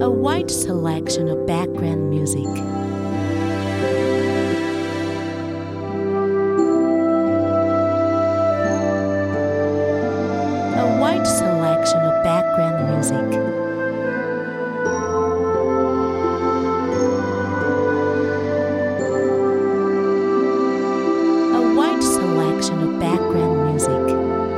A wide selection of background music. A wide selection of background music. A wide selection of background music.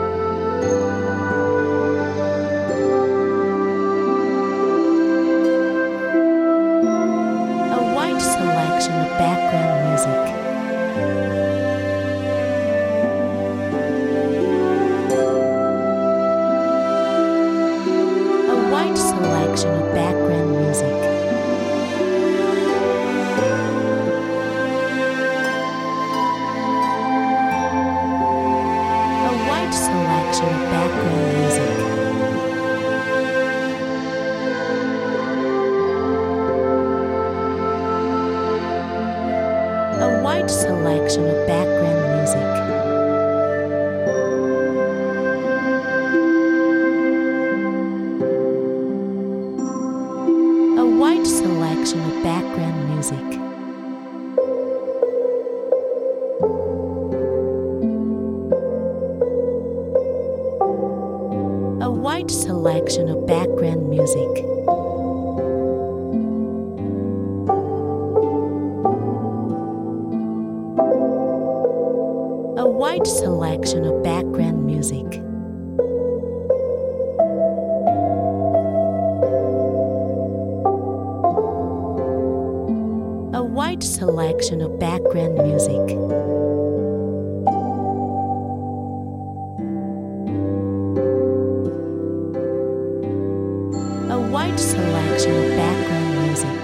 A wide selection of background music. A wide selection of background music. A wide selection of background music. A wide selection of background music. A wide selection of background music. A wide selection of background music. A wide selection of background music. A wide selection of background music. A wide selection of background music.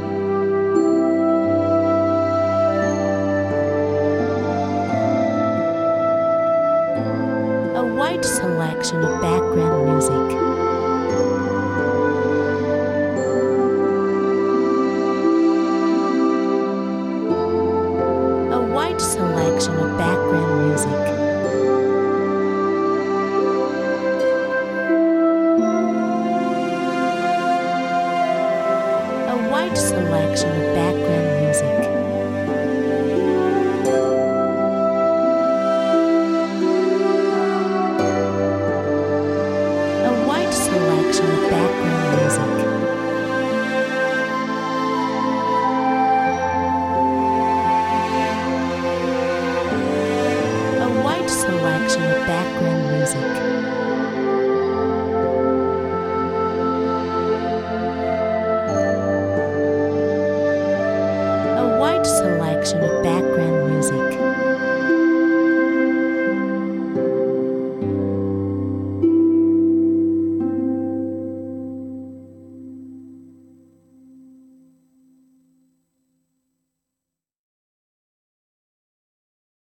A wide selection of background music. A wide selection of background music. A wide selection of background music. A wide selection of background music. A wide selection of background music. A wide selection of background